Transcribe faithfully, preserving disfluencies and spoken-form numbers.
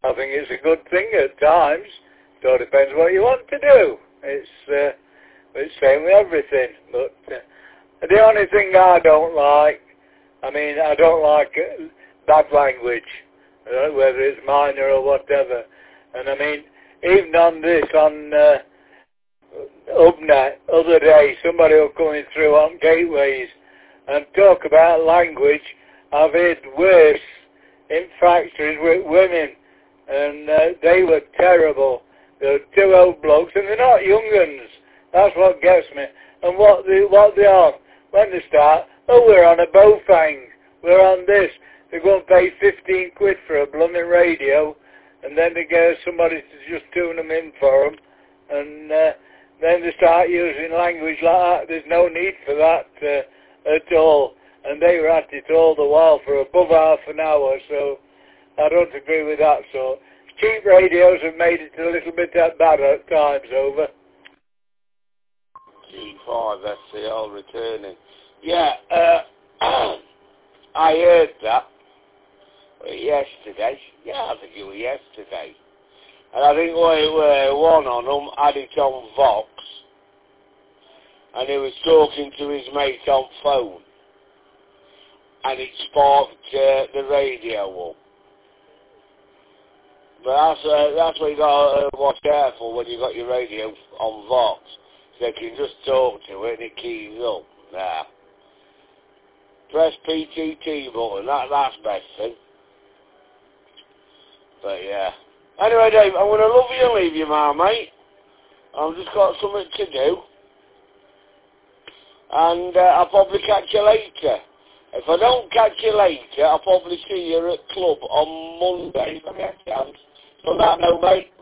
I think it's a good thing at times. It all depends what you want to do. It's uh, it's the same with everything. But uh, the only thing I don't like, I mean, I don't like uh, bad language, uh, whether it's minor or whatever. And I mean, even on this, on uh, Hubnet, other day, somebody was coming through on gateways and talk about language. I've heard worse in factories with women, and uh, they were terrible. They were two old blokes, and they're not young uns. That's what gets me. And what they, what they are, when they start, oh, we're on a Bofang, we're on this. They go and pay fifteen quid for a blooming radio, and then they get somebody to just tune them in for them, and uh, then they start using language like that. There's no need for that uh, at all. And they were at it all the while for above half an hour, so I don't agree with that. So cheap radios have made it a little bit bad at times, over. G five, that's the old returning. Yeah, uh, I heard that yesterday. Yeah, I think it was yesterday. And I think well, it was one on them had it on Vox, and he was talking to his mate on phone, and it sparked uh, the radio up. But that's, uh, that's what you got to uh, watch out for when you got your radio on Vox. So you can just talk to it and it keys up. Nah. Press P T T button, that, that's best thing. But yeah. Anyway, Dave, I'm going to love you and leave you, my mate. I've just got something to do. And uh, I'll probably catch you later. If I don't catch you later, I'll probably see you at club on Monday if I get a chance. So that no, mate.